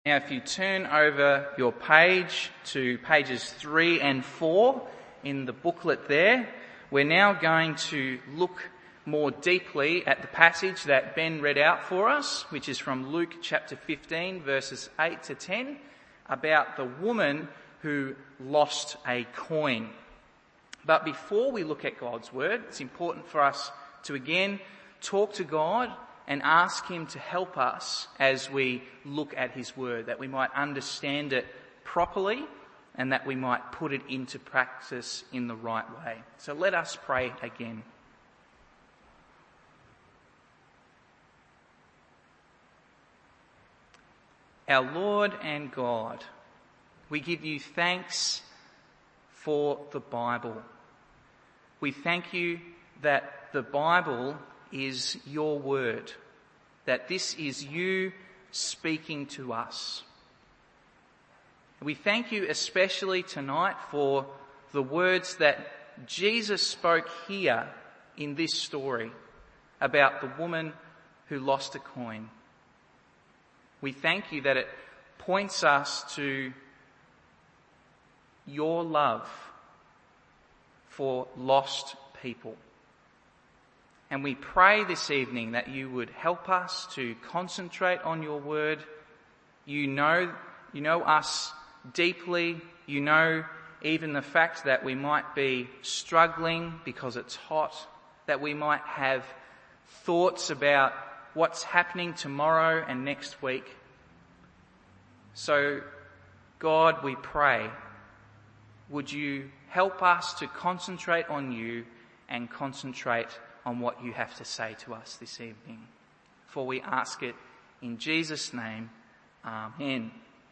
Now, if you turn over your page to pages 3 and 4 in the booklet there, we're now going to look more deeply at the passage that Ben read out for us, which is from Luke chapter 15, verses 8 to 10, about the woman who lost a coin. But before we look at God's word, it's important for us to again talk to God and ask him to help us as we look at his word, that we might understand it properly and that we might put it into practice in the right way. So let us pray again. Our Lord and God, we give you thanks for the Bible. We thank you that the Bible is your word, that this is you speaking to us. We thank you especially tonight for the words that Jesus spoke here in this story about the woman who lost a coin. We thank you that it points us to your love for lost people. And we pray this evening that you would help us to concentrate on your word. You know us deeply. You know even the fact that we might be struggling because it's hot, that we might have thoughts about what's happening tomorrow and next week. So, God, we pray, would you help us to concentrate on you and concentrate on what you have to say to us this evening. For we ask it in Jesus' name. Amen.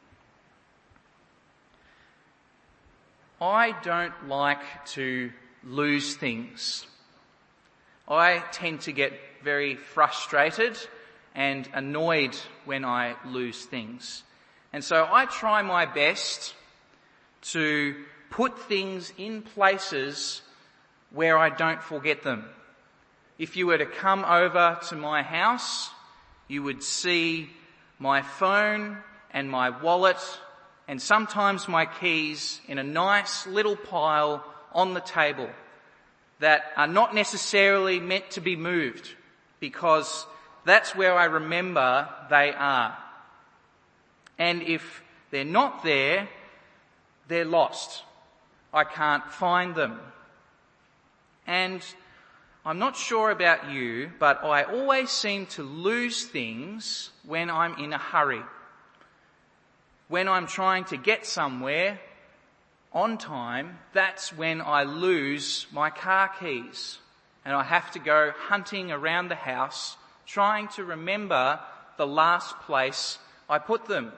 I don't like to lose things. I tend to get very frustrated and annoyed when I lose things. And so I try my best to put things in places where I don't forget them. If you were to come over to my house, you would see my phone and my wallet and sometimes my keys in a nice little pile on the table that are not necessarily meant to be moved, because that's where I remember they are. And if they're not there, they're lost. I can't find them. And I'm not sure about you, but I always seem to lose things when I'm in a hurry. When I'm trying to get somewhere on time, that's when I lose my car keys. And I have to go hunting around the house, trying to remember the last place I put them.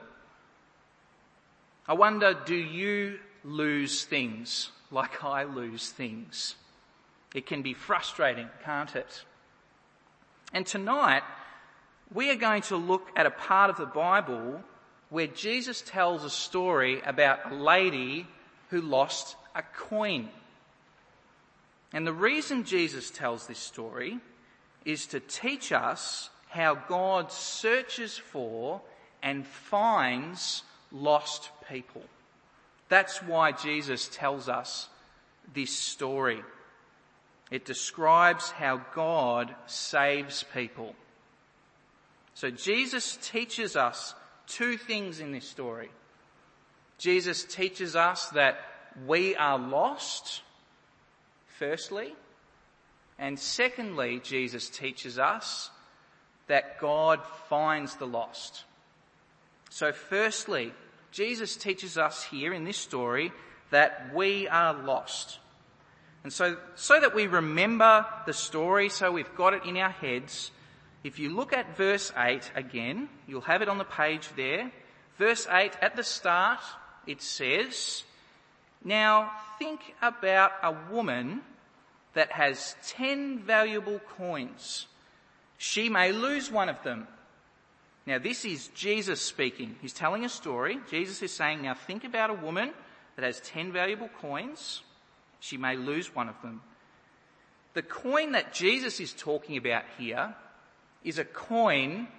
I wonder, do you lose things like I lose things? It can be frustrating, can't it? And tonight, we are going to look at a part of the Bible where Jesus tells a story about a lady who lost a coin. And the reason Jesus tells this story is to teach us how God searches for and finds lost people. That's why Jesus tells us this story. It describes how God saves people. So Jesus teaches us two things in this story. Jesus teaches us that we are lost, firstly. And secondly, Jesus teaches us that God finds the lost. So firstly, Jesus teaches us here in this story that we are lost. And so that we remember the story, so we've got it in our heads, if you look at verse 8 again, you'll have it on the page there. Verse 8, at the start, it says, "Now think about a woman that has 10 valuable coins. She may lose one of them." Now this is Jesus speaking. He's telling a story. Jesus is saying, now think about a woman that has 10 valuable coins. She may lose one of them. The coin that Jesus is talking about here is a coin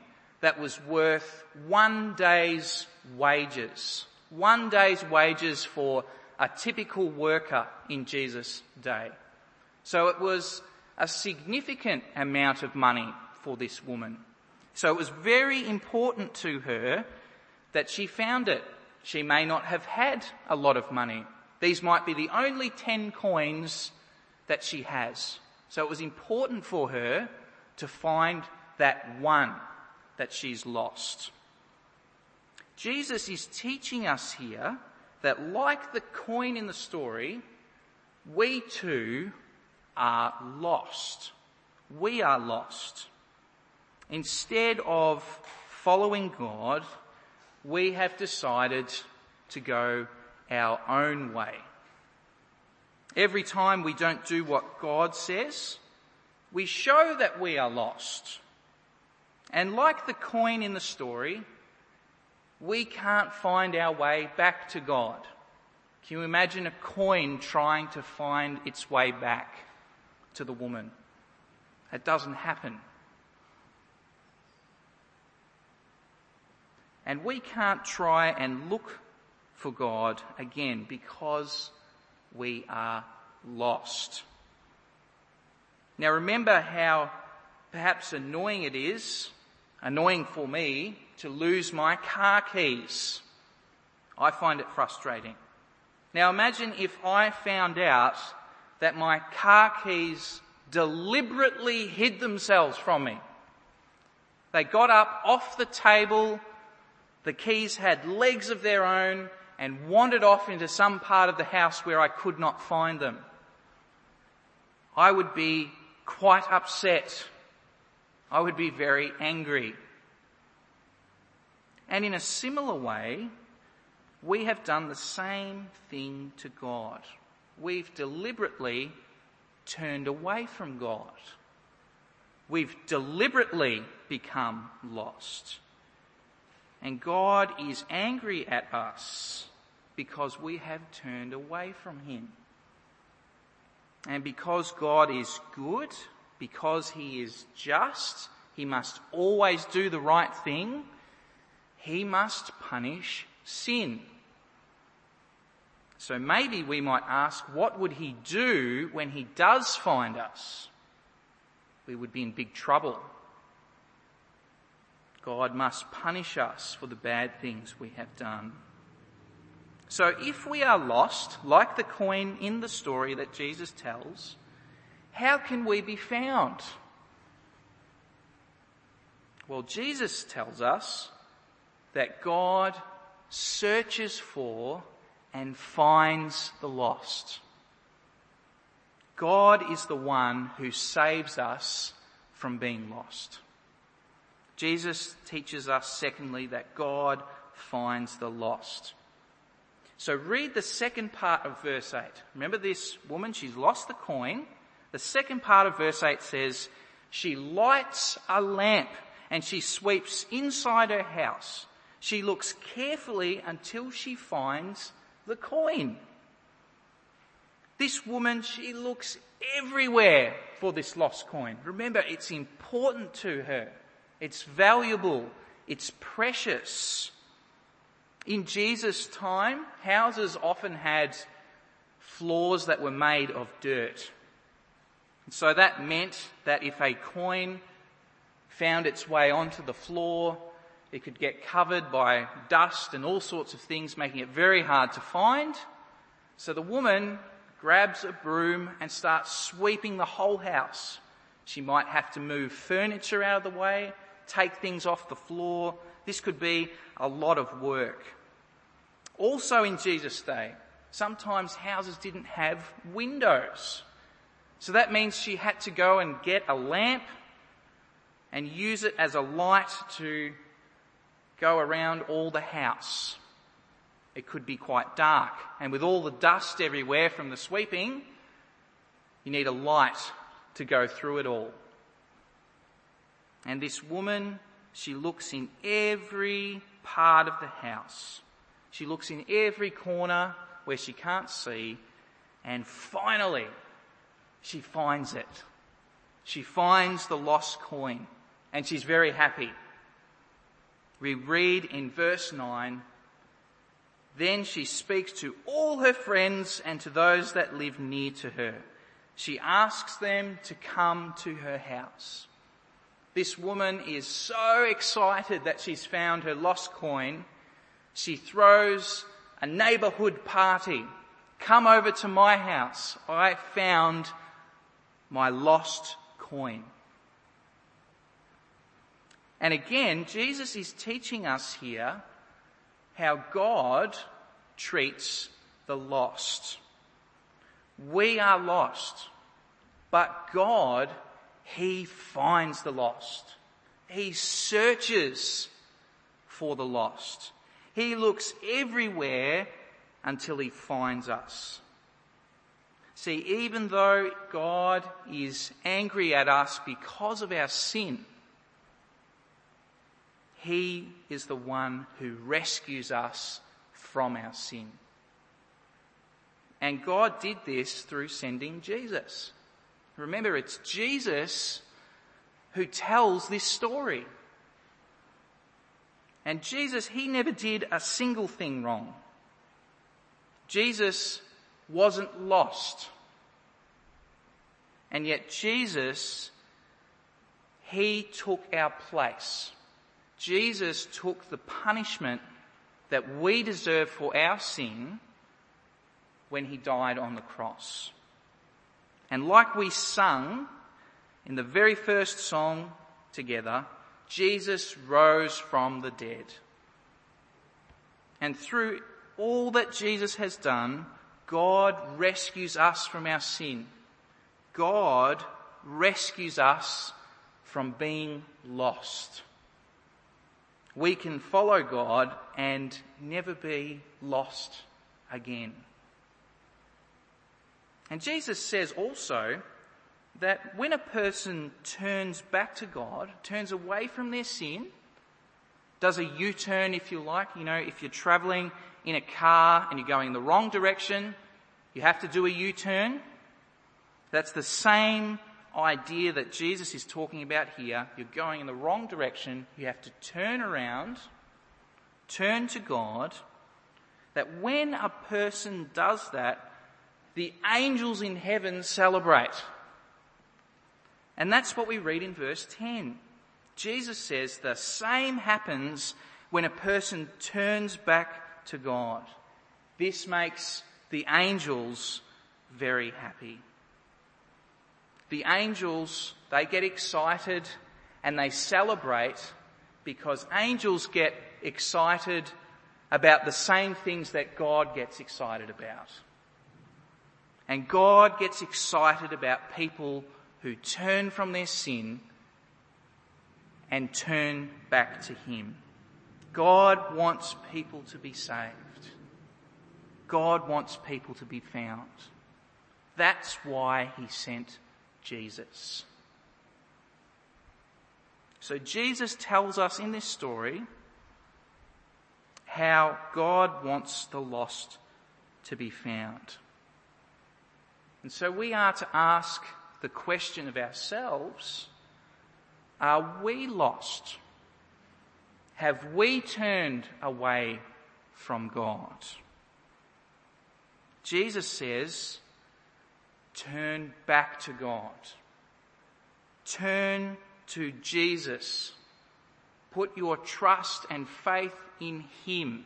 that was worth 1 day's wages. 1 day's wages for a typical worker in Jesus' day. So it was a significant amount of money for this woman. So it was very important to her that she found it. She may not have had a lot of money. These might be the only 10 coins that she has. So it was important for her to find that one that she's lost. Jesus is teaching us here that, like the coin in the story, we too are lost. We are lost. Instead of following God, we have decided to go our own way. Every time we don't do what God says, we show that we are lost. And like the coin in the story, we can't find our way back to God. Can you imagine a coin trying to find its way back to the woman? It doesn't happen. And we can't try and look for God again because we are lost. Now remember how perhaps annoying it is, annoying for me, to lose my car keys. I find it frustrating. Now imagine if I found out that my car keys deliberately hid themselves from me. They got up off the table, the keys had legs of their own, and wandered off into some part of the house where I could not find them. I would be quite upset. I would be very angry. And in a similar way, we have done the same thing to God. We've deliberately turned away from God. We've deliberately become lost. And God is angry at us because we have turned away from him. And because God is good, because he is just, he must always do the right thing, he must punish sin. So maybe we might ask, what would he do when he does find us? We would be in big trouble. God must punish us for the bad things we have done. So if we are lost, like the coin in the story that Jesus tells, how can we be found? Well, Jesus tells us that God searches for and finds the lost. God is the one who saves us from being lost. Jesus teaches us, secondly, that God finds the lost. So read the second part of verse 8. Remember this woman, she's lost the coin. The second part of verse 8 says, she lights a lamp and she sweeps inside her house. She looks carefully until she finds the coin. This woman, she looks everywhere for this lost coin. Remember, it's important to her. It's valuable. It's precious. In Jesus' time, houses often had floors that were made of dirt. So that meant that if a coin found its way onto the floor, it could get covered by dust and all sorts of things, making it very hard to find. So the woman grabs a broom and starts sweeping the whole house. She might have to move furniture out of the way, take things off the floor. This could be a lot of work. Also in Jesus' day, sometimes houses didn't have windows. So that means she had to go and get a lamp and use it as a light to go around all the house. It could be quite dark. And with all the dust everywhere from the sweeping, you need a light to go through it all. And this woman, she looks in every part of the house. She looks in every corner where she can't see. And finally, she finds it. She finds the lost coin. And she's very happy. We read in verse 9, "Then she speaks to all her friends and to those that live near to her. She asks them to come to her house." This woman is so excited that she's found her lost coin. She throws a neighbourhood party. "Come over to my house. I found my lost coin." And again, Jesus is teaching us here how God treats the lost. We are lost, but God, he finds the lost. He searches for the lost. He looks everywhere until he finds us. See, even though God is angry at us because of our sin, he is the one who rescues us from our sin. And God did this through sending Jesus. Remember, it's Jesus who tells this story. And Jesus, he never did a single thing wrong. Jesus wasn't lost. And yet Jesus, he took our place. Jesus took the punishment that we deserve for our sin when he died on the cross. And like we sung in the very first song together, Jesus rose from the dead. And through all that Jesus has done, God rescues us from our sin. God rescues us from being lost. We can follow God and never be lost again. And Jesus says also that when a person turns back to God, turns away from their sin, does a U-turn if you like, if you're travelling in a car and you're going the wrong direction, you have to do a U-turn. That's the same idea that Jesus is talking about here. You're going in the wrong direction. You have to turn around, turn to God. That when a person does that, the angels in heaven celebrate. And that's what we read in verse 10. Jesus says the same happens when a person turns back to God. This makes the angels very happy. The angels, they get excited and they celebrate because angels get excited about the same things that God gets excited about. And God gets excited about people who turn from their sin and turn back to him. God wants people to be saved. God wants people to be found. That's why he sent Jesus. So Jesus tells us in this story how God wants the lost to be found. And so we are to ask the question of ourselves, are we lost? Have we turned away from God? Jesus says, turn back to God. Turn to Jesus. Put your trust and faith in him.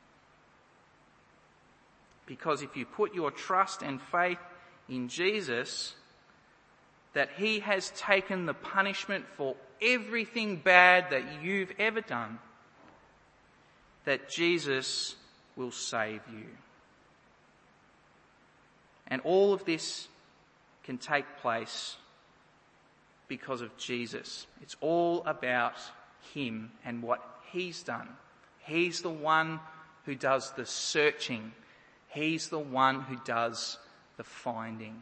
Because if you put your trust and faith in Jesus, that he has taken the punishment for everything bad that you've ever done, that Jesus will save you. And all of this can take place because of Jesus. It's all about him and what he's done. He's the one who does the searching. He's the one who does the finding.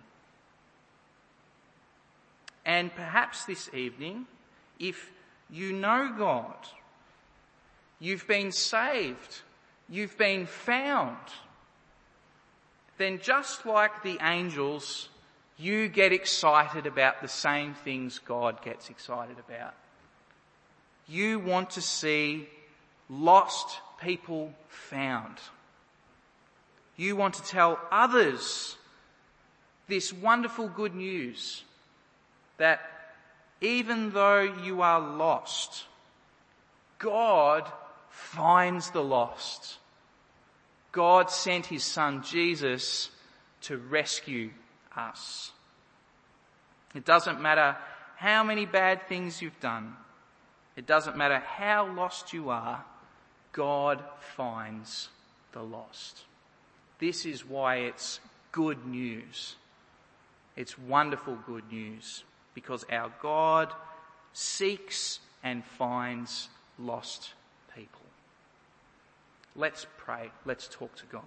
And perhaps this evening, if you know God, you've been saved, you've been found, then just like the angels, you get excited about the same things God gets excited about. You want to see lost people found. You want to tell others this wonderful good news that even though you are lost, God finds the lost. God sent his son Jesus to rescue us. It doesn't matter how many bad things you've done. It doesn't matter how lost you are. God finds the lost. This is why it's good news. It's wonderful good news, because our God seeks and finds lost people. Let's pray. Let's talk to God.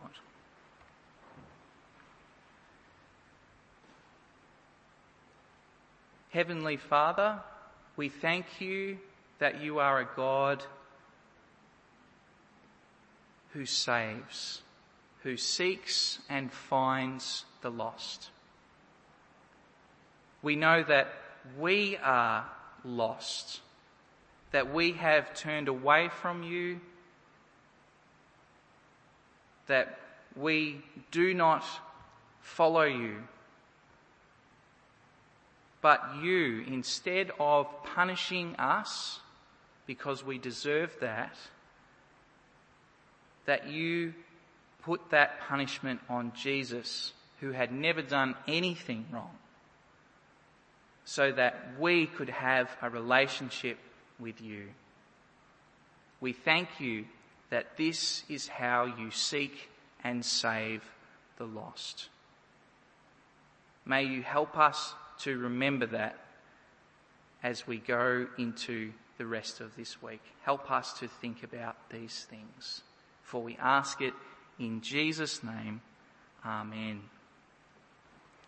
Heavenly Father, we thank you that you are a God who saves, who seeks and finds the lost. We know that we are lost, that we have turned away from you, that we do not follow you. But you, instead of punishing us because we deserve that you put that punishment on Jesus, who had never done anything wrong, so that we could have a relationship with you. We thank you that this is how you seek and save the lost. May you help us to remember that as we go into the rest of this week. Help us to think about these things. For we ask it in Jesus' name. Amen.